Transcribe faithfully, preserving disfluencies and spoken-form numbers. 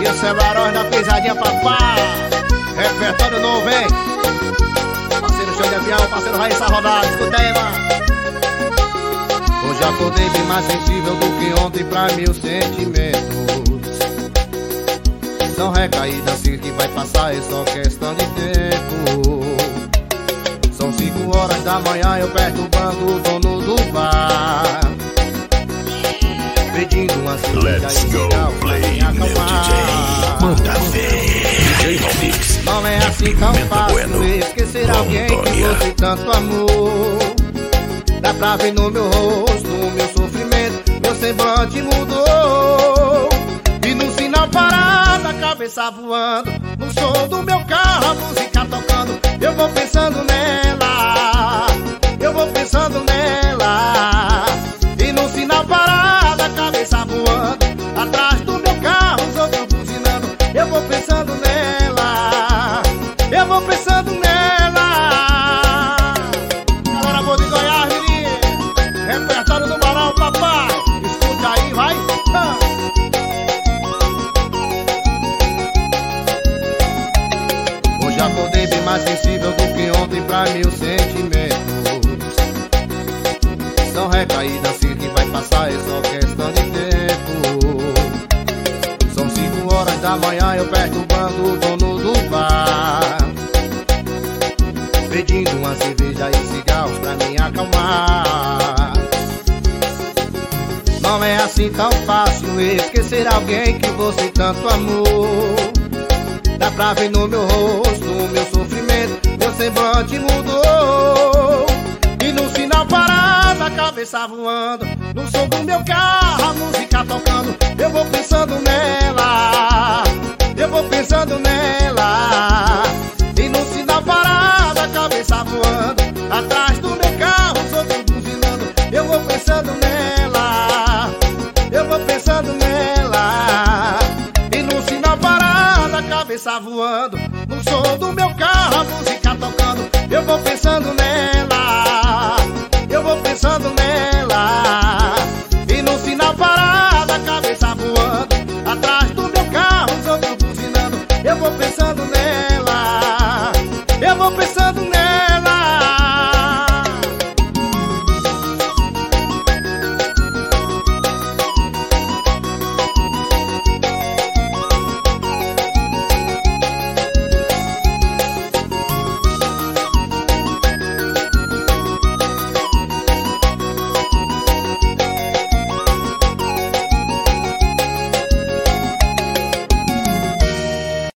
Maria Celarós da Pisadinha Papá. Repertório novo, hein? Parceiro Show de Avião, parceiro Raíssa Rodada. Escuta aí, mano. Hoje acordei bem mais sensível do que ontem pra meus sentimentos. São recaídas assim que vai passar, é só questão de tempo. São cinco horas da manhã, eu perturbando o dono do bar, pedindo uma cerveja. Let's go play, meu D J. Manda ver, D J Romix. Não é assim tão fácil esquecer alguém que você tanto amou. Dá pra ver no meu rosto, no meu sofrimento, meu semblante mudou. E no sinal parado, a cabeça voando, no som do meu carro, a música tocando. Eu vou pensando nela, eu vou pensando nela. E no sinal parado, a cabeça voando, atrás do meu carro, os outros buzinando. Eu vou pensando nela, eu vou pensando nela. Galera boa de Goiás, menino, repertório do Barão, papai. Escuta aí, vai. Ah. Hoje acordei bem mais sensível do que ontem pra meus sentimentos. São recaídas assim que vai passar, é só questão de tempo. São cinco horas da manhã, eu perturbando o dono do bar, pedindo uma cerveja e cigarros pra me acalmar. Não é assim tão fácil esquecer alguém que você tanto amou. Dá pra ver no meu rosto, no meu sofrimento, meu semblante mudou. E no sinal parado, a cabeça voando, no som do meu carro, a música tocando. Eu vou pensando nela, eu vou pensando nela. E no sinal parado, a cabeça voando, atrás do meu carro, os outros buzinando. Eu vou pensando nela, eu vou pensando nela. E no sinal parado, a cabeça voando, no som do meu carro, a música tocando. Eu vou pensando nela,